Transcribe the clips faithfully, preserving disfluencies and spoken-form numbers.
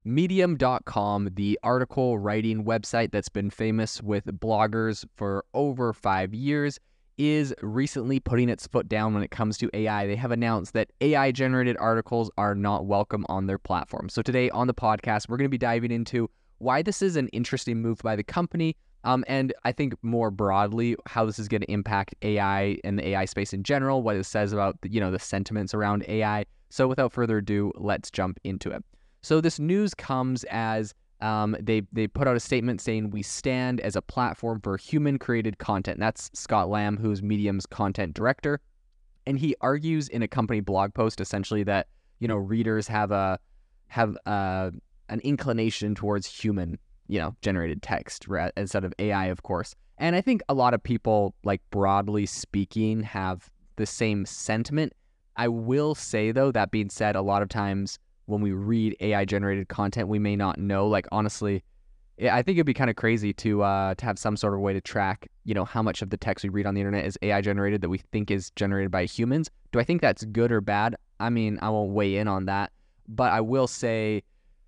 Medium dot com, the article writing website that's been famous with bloggers for over five years, is recently putting its foot down when it comes to A I. They have announced that A I-generated articles are not welcome on their platform. So today on the podcast, we're going to be diving into why this is an interesting move by the company, um, and I think more broadly, how this is going to impact A I and the A I space in general, what it says about the, you know, the sentiments around A I. So without further ado, let's jump into it. So this news comes as um, they they put out a statement saying we stand as a platform for human-created content. And that's Scott Lamb, who's Medium's content director, and he argues in a company blog post essentially that you know readers have a have a, an inclination towards human you know generated text instead of A I, of course. And I think a lot of people, like broadly speaking, have the same sentiment. I will say though, that being said, a lot of times when we read A I-generated content, we may not know. Like, honestly, I think it'd be kind of crazy to uh, to have some sort of way to track, you know, how much of the text we read on the internet is A I-generated that we think is generated by humans. Do I think that's good or bad? I mean, I won't weigh in on that. But I will say,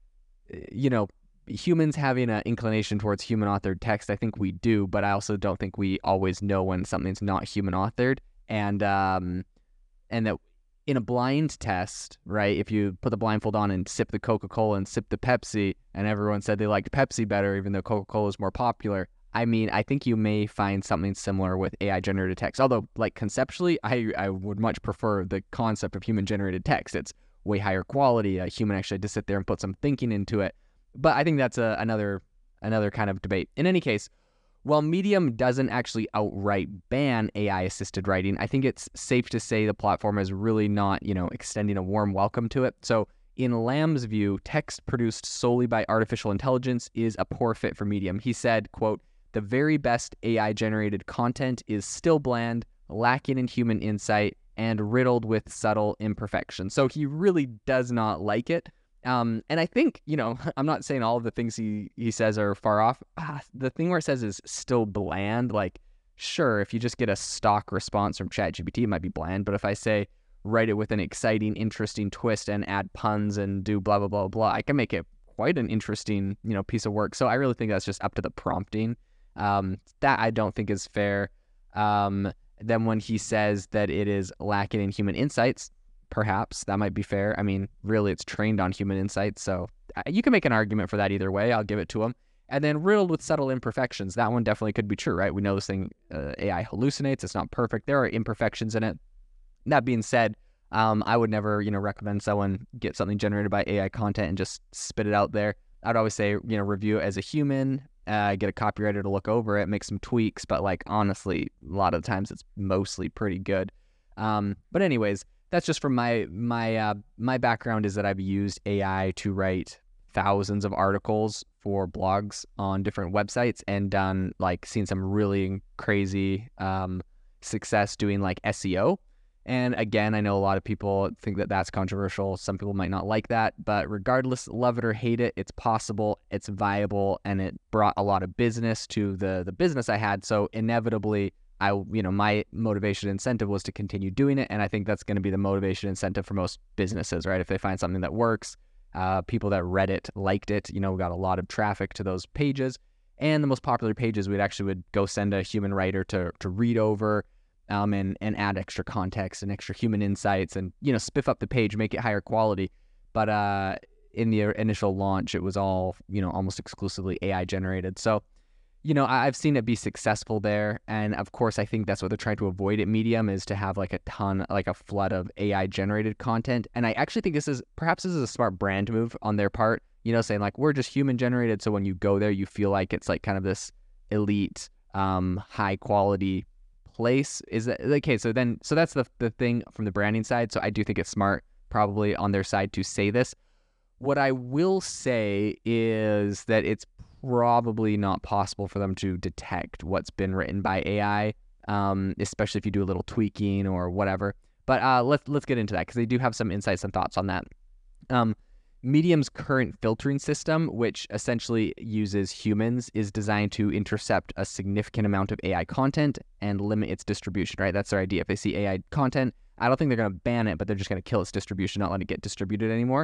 you know, humans having an inclination towards human-authored text, I think we do. But I also don't think we always know when something's not human-authored. And, um, and that... in a blind test, right, if you put the blindfold on and sip the Coca-Cola and sip the Pepsi, and everyone said they liked Pepsi better, even though Coca-Cola is more popular, I mean, I think you may find something similar with A I-generated text. Although, like, conceptually, I, I would much prefer the concept of human-generated text. It's way higher quality. A human actually had to sit there and put some thinking into it. But I think that's a, another another kind of debate. In any case, while Medium doesn't actually outright ban A I-assisted writing, I think it's safe to say the platform is really not, you know, extending a warm welcome to it. So in Lamb's view, text produced solely by artificial intelligence is a poor fit for Medium. He said, quote, "The very best A I-generated content is still bland, lacking in human insight, and riddled with subtle imperfections." So he really does not like it. Um, and I think, you know, I'm not saying all of the things he, he says are far off. Ah, the thing where it says is still bland, like, sure, if you just get a stock response from ChatGPT, it might be bland. But if I say, write it with an exciting, interesting twist and add puns and do blah, blah, blah, blah, I can make it quite an interesting, you know, piece of work. So I really think that's just up to the prompting. Um, that I don't think is fair. Um, then when he says that it is lacking in human insights, perhaps that might be fair. I mean, really, it's trained on human insights, so you can make an argument for that either way. I'll give it to him. And then riddled with subtle imperfections. That one definitely could be true, right? We know this thing, uh, A I hallucinates. It's not perfect. There are imperfections in it. That being said, um, I would never, you know, recommend someone get something generated by A I content and just spit it out there. I'd always say, you know, review it as a human, uh, get a copywriter to look over it, make some tweaks. But like, honestly, a lot of the times it's mostly pretty good. Um, but anyways, that's just from my my uh, my background is that I've used A I to write thousands of articles for blogs on different websites and done like seen some really crazy um, success doing like S E O. And again, I know a lot of people think that that's controversial. Some people might not like that, but regardless, love it or hate it, it's possible, it's viable, and it brought a lot of business to the the business I had. So inevitably, I, you know, my motivation incentive was to continue doing it. And I think that's going to be the motivation incentive for most businesses, right? If they find something that works, uh, people that read it, liked it, you know, we got a lot of traffic to those pages. And the most popular pages, we'd actually would go send a human writer to to read over um, and, and add extra context and extra human insights and, you know, spiff up the page, make it higher quality. But uh, in the initial launch, it was all, you know, almost exclusively A I generated. So, you know, I've seen it be successful there. And of course, I think that's what they're trying to avoid at Medium is to have like a ton, like a flood of A I generated content. And I actually think this is, perhaps this is a smart brand move on their part, you know, saying like, we're just human generated. So when you go there, you feel like it's like kind of this elite, um, high quality place. Is that okay? So then, so that's the, the thing from the branding side. So I do think it's smart probably on their side to say this. What I will say is that it's probably not possible for them to detect what's been written by A I, um, especially if you do a little tweaking or whatever. But uh, let's let's get into that because they do have some insights and thoughts on that. Um, Medium's current filtering system, which essentially uses humans, is designed to intercept a significant amount of A I content and limit its distribution, right? That's their idea. If they see A I content, I don't think they're going to ban it, but they're just going to kill its distribution, not let it get distributed anymore.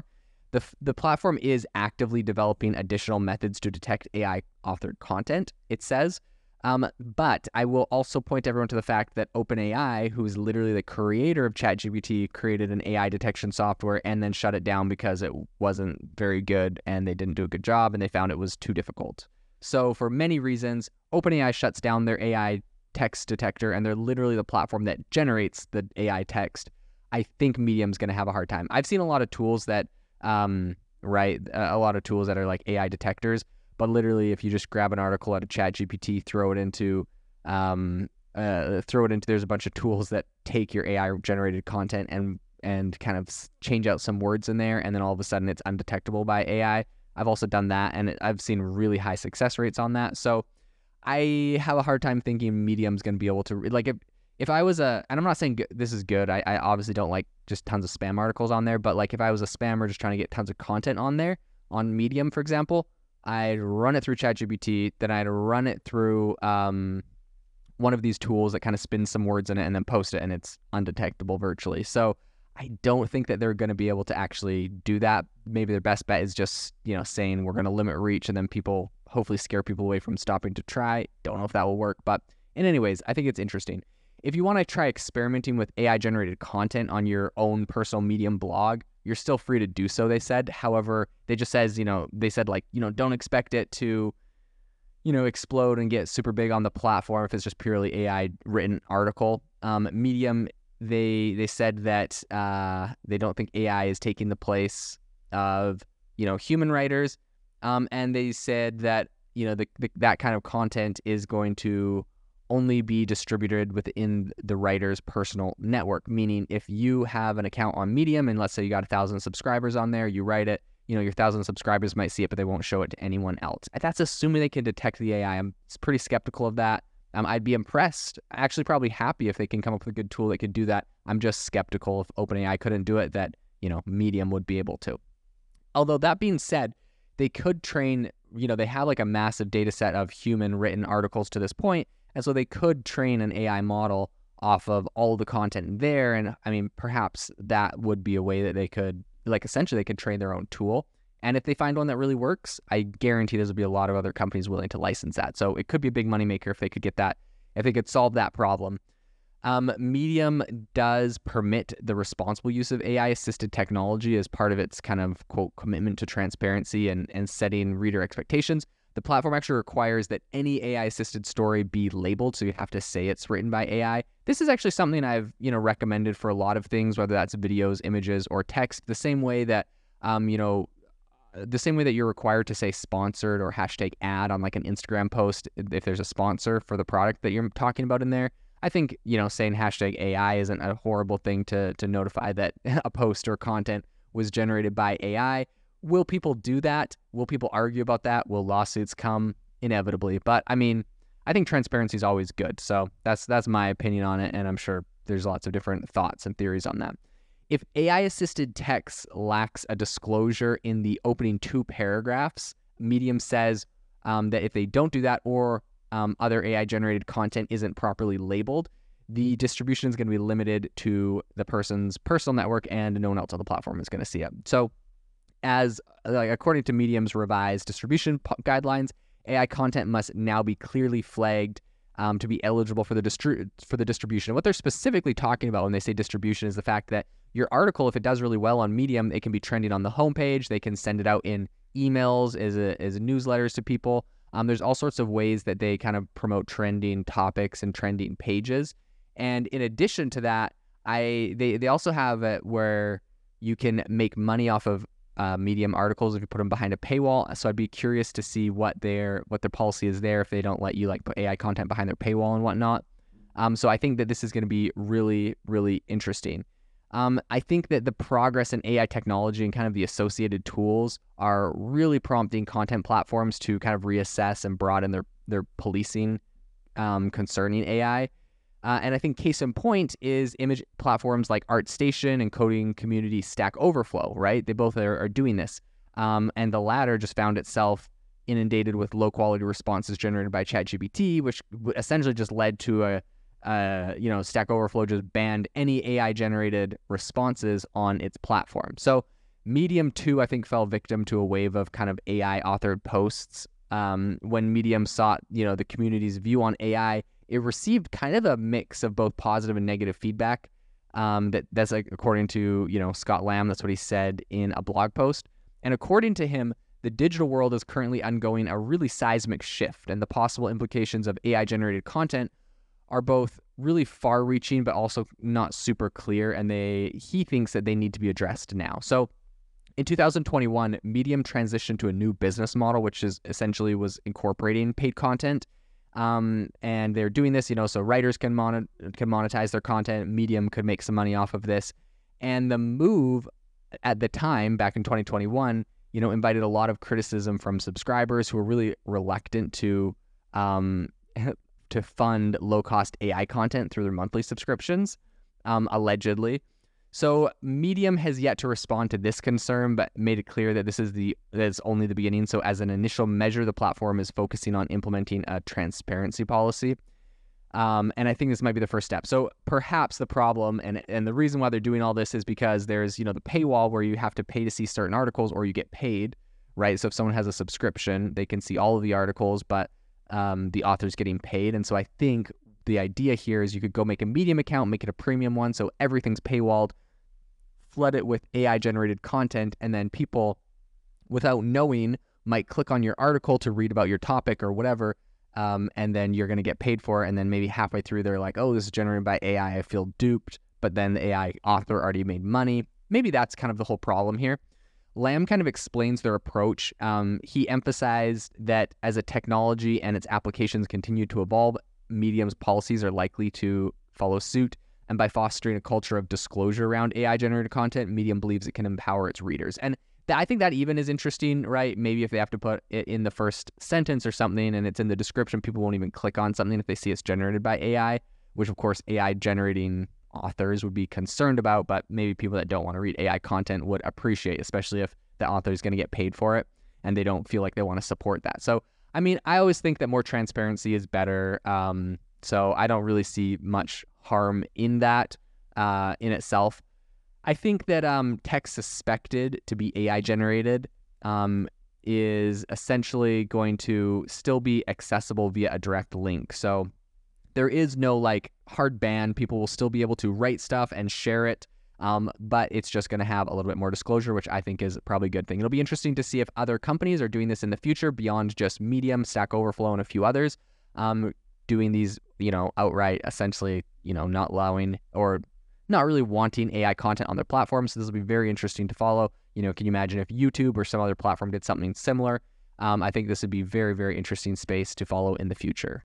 The, the platform is actively developing additional methods to detect A I-authored content, it says. Um, but I will also point everyone to the fact that OpenAI, who is literally the creator of ChatGPT, created an A I detection software and then shut it down because it wasn't very good and they didn't do a good job and they found it was too difficult. So for many reasons, OpenAI shuts down their A I text detector, and they're literally the platform that generates the A I text. I think Medium's going to have a hard time. I've seen a lot of tools that, um, right, a lot of tools that are like A I detectors, but literally if you just grab an article out of ChatGPT, throw it into, um, uh, throw it into, there's a bunch of tools that take your A I generated content and and kind of change out some words in there, and then all of a sudden it's undetectable by A I. I've also done that, and I've seen really high success rates on that. So I have a hard time thinking Medium's going to be able to, like, if if I was a, and I'm not saying good, this is good, I, I obviously don't like just tons of spam articles on there, but like if I was a spammer just trying to get tons of content on there, on Medium, for example, I'd run it through ChatGPT, then I'd run it through um, one of these tools that kind of spins some words in it and then post it, and it's undetectable virtually. So I don't think that they're going to be able to actually do that. Maybe their best bet is just, you know, saying we're going to limit reach, and then people hopefully scare people away from stopping to try. Don't know if that will work, but in any ways, I think it's interesting. If you want to try experimenting with A I-generated content on your own personal Medium blog, you're still free to do so, they said. However, they just says, you know, they said like, you know, don't expect it to, you know, explode and get super big on the platform if it's just purely A I-written article. Um, Medium, they they said that uh, they don't think A I is taking the place of, you know, human writers. Um, and they said that, you know, the, the, that kind of content is going to only be distributed within the writer's personal network. Meaning if you have an account on Medium and let's say you got a thousand subscribers on there, you write it, you know, your thousand subscribers might see it, but they won't show it to anyone else. That's assuming they can detect the A I. I'm pretty skeptical of that. Um, I'd be impressed, actually probably happy if they can come up with a good tool that could do that. I'm just skeptical if OpenAI couldn't do it, that, you know, Medium would be able to. Although that being said, they could train, you know, they have like a massive data set of human written articles to this point. And so they could train an A I model off of all the content there. And I mean, perhaps that would be a way that they could, like, essentially they could train their own tool. And if they find one that really works, I guarantee there's will be a lot of other companies willing to license that. So it could be a big moneymaker if they could get that, if they could solve that problem. Um, Medium does permit the responsible use of A I-assisted technology as part of its kind of, quote, commitment to transparency and, and setting reader expectations. The platform actually requires that any A I-assisted story be labeled, so you have to say it's written by A I. This is actually something I've, you know, recommended for a lot of things, whether that's videos, images, or text. The same way that, um, you know, the same way that you're required to say sponsored or hashtag ad on like an Instagram post if there's a sponsor for the product that you're talking about in there. I think, you know, saying hashtag A I isn't a horrible thing to to notify that a post or content was generated by A I. Will people do that? Will people argue about that? Will lawsuits come? Inevitably. But I mean, I think transparency is always good. So that's that's my opinion on it, and I'm sure there's lots of different thoughts and theories on that. If A I-assisted text lacks a disclosure in the opening two paragraphs, Medium says um, that if they don't do that, or um, other A I-generated content isn't properly labeled, the distribution is going to be limited to the person's personal network, and no one else on the platform is going to see it. So, as like according to Medium's revised distribution p- guidelines, A I content must now be clearly flagged um, to be eligible for the distri- for the distribution. And what they're specifically talking about when they say distribution is the fact that your article, if it does really well on Medium, it can be trending on the homepage. They can send it out in emails as a, as newsletters to people. Um, there's all sorts of ways that they kind of promote trending topics and trending pages. And in addition to that, I they they also have it where you can make money off of Uh, Medium articles if you put them behind a paywall. So I'd be curious to see what their what their policy is there if they don't let you like put A I content behind their paywall and whatnot. Um, so I think that this is going to be really, really interesting. Um, I think that the progress in A I technology and kind of the associated tools are really prompting content platforms to kind of reassess and broaden their their policing um, concerning A I. Uh, and I think case in point is image platforms like ArtStation and coding community Stack Overflow, right? They both are, are doing this. Um, and the latter just found itself inundated with low-quality responses generated by ChatGPT, which essentially just led to a, uh, you know, Stack Overflow just banned any A I-generated responses on its platform. So Medium, too, I think fell victim to a wave of kind of A I authored posts. Um, when Medium sought, you know, the community's view on A I, it received kind of a mix of both positive and negative feedback. Um, that that's like according to, you know, Scott Lamb, that's what he said in a blog post. And according to him, the digital world is currently undergoing a really seismic shift, and the possible implications of A I-generated content are both really far-reaching, but also not super clear. And they he thinks that they need to be addressed now. So in two thousand twenty-one, Medium transitioned to a new business model, which is essentially was incorporating paid content. Um, and they're doing this, you know, so writers can mon- can monetize their content. Medium could make some money off of this. And the move at the time, back in twenty twenty-one, you know, invited a lot of criticism from subscribers who were really reluctant to um, to fund low-cost A I content through their monthly subscriptions, um, allegedly. So Medium has yet to respond to this concern, but made it clear that this is the that it's only the beginning. So as an initial measure, the platform is focusing on implementing a transparency policy. Um, and I think this might be the first step. So perhaps the problem and and the reason why they're doing all this is because there's, you know, the paywall where you have to pay to see certain articles or you get paid, right? So if someone has a subscription, they can see all of the articles, but um, the author's getting paid. And so I think the idea here is you could go make a Medium account, make it a premium one, so everything's paywalled, flood it with A I-generated content, and then people, without knowing, might click on your article to read about your topic or whatever, um, and then you're going to get paid for it, and then maybe halfway through they're like, oh, this is generated by A I, I feel duped, but then the A I author already made money. Maybe that's kind of the whole problem here. Lamb kind of explains their approach. Um, he emphasized that as a technology and its applications continue to evolve, Medium's policies are likely to follow suit. And by fostering a culture of disclosure around A I-generated content, Medium believes it can empower its readers. And th- I think that even is interesting, right? Maybe if they have to put it in the first sentence or something and it's in the description, people won't even click on something if they see it's generated by A I, which of course A I-generating authors would be concerned about, but maybe people that don't want to read A I content would appreciate, especially if the author is going to get paid for it and they don't feel like they want to support that. So, I mean, I always think that more transparency is better. Um, so I don't really see much harm in that uh, in itself. I think that um, text suspected to be A I generated um, is essentially going to still be accessible via a direct link. So there is no like hard ban. People will still be able to write stuff and share it, um, but it's just going to have a little bit more disclosure, which I think is probably a good thing. It'll be interesting to see if other companies are doing this in the future beyond just Medium, Stack Overflow, and a few others, um, doing these, you know, outright, essentially, you know, not allowing or not really wanting A I content on their platform. So this will be very interesting to follow. You know, can you imagine if YouTube or some other platform did something similar? Um, I think this would be very, very interesting space to follow in the future.